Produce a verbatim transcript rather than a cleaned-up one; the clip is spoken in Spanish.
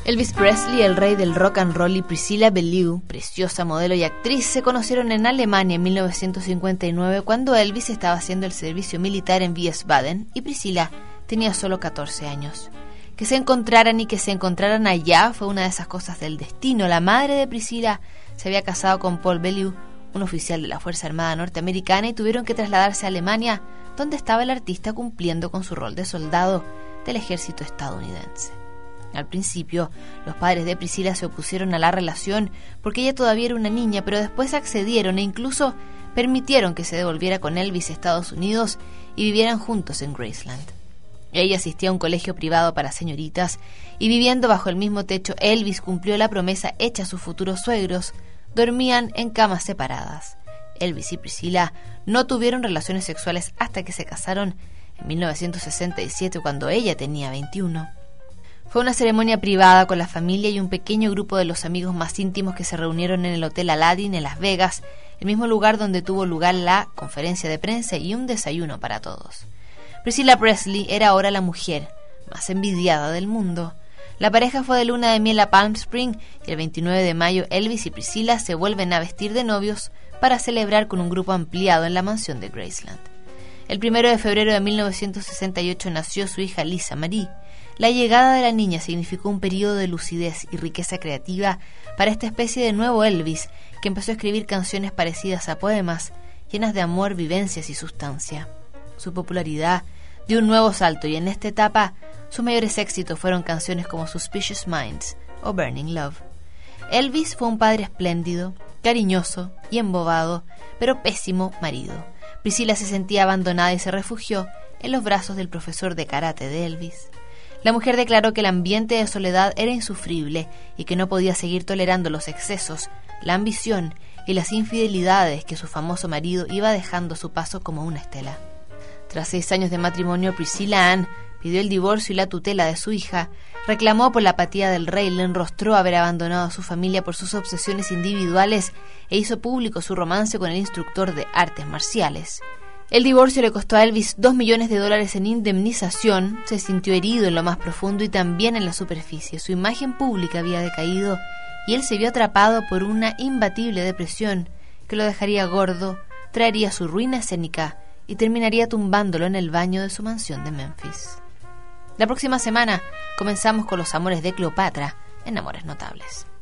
Elvis Presley, el rey del rock and roll, y Priscilla Beaulieu, preciosa modelo y actriz, se conocieron en Alemania en mil novecientos cincuenta y nueve, cuando Elvis estaba haciendo el servicio militar en Wiesbaden y Priscilla tenía solo catorce años. Que se encontraran y que se encontraran allá fue una de esas cosas del destino. La madre de Priscilla se había casado con Paul Beaulieu, un oficial de la Fuerza Armada norteamericana, y tuvieron que trasladarse a Alemania, donde estaba el artista cumpliendo con su rol de soldado del ejército estadounidense. Al principio, los padres de Priscilla se opusieron a la relación porque ella todavía era una niña, pero después accedieron e incluso permitieron que se devolviera con Elvis a Estados Unidos y vivieran juntos en Graceland. Ella asistía a un colegio privado para señoritas y, viviendo bajo el mismo techo, Elvis cumplió la promesa hecha a sus futuros suegros. Dormían en camas separadas. Elvis y Priscilla no tuvieron relaciones sexuales hasta que se casaron en mil novecientos sesenta y siete, cuando ella tenía veintiuno. Fue una ceremonia privada con la familia y un pequeño grupo de los amigos más íntimos que se reunieron en el Hotel Aladdin en Las Vegas, el mismo lugar donde tuvo lugar la conferencia de prensa y un desayuno para todos. Priscilla Presley era ahora la mujer más envidiada del mundo. La pareja fue de luna de miel a Palm Springs y el veintinueve de mayo Elvis y Priscilla se vuelven a vestir de novios para celebrar con un grupo ampliado en la mansión de Graceland. El primero de febrero de mil novecientos sesenta y ocho nació su hija Lisa Marie. La llegada de la niña significó un periodo de lucidez y riqueza creativa para esta especie de nuevo Elvis, que empezó a escribir canciones parecidas a poemas, llenas de amor, vivencias y sustancia. Su popularidad dio un nuevo salto y en esta etapa sus mayores éxitos fueron canciones como Suspicious Minds o Burning Love. Elvis fue un padre espléndido, cariñoso y embobado, pero pésimo marido. Priscilla se sentía abandonada y se refugió en los brazos del profesor de karate de Elvis. La mujer declaró que el ambiente de soledad era insufrible y que no podía seguir tolerando los excesos, la ambición y las infidelidades que su famoso marido iba dejando a su paso como una estela. Tras seis años de matrimonio, Priscilla Ann pidió el divorcio y la tutela de su hija, reclamó por la apatía del rey, le enrostró haber abandonado a su familia por sus obsesiones individuales e hizo público su romance con el instructor de artes marciales. El divorcio le costó a Elvis dos millones de dólares en indemnización, se sintió herido en lo más profundo y también en la superficie. Su imagen pública había decaído y él se vio atrapado por una imbatible depresión que lo dejaría gordo, traería su ruina escénica y terminaría tumbándolo en el baño de su mansión de Memphis. La próxima semana comenzamos con los amores de Cleopatra en Amores Notables.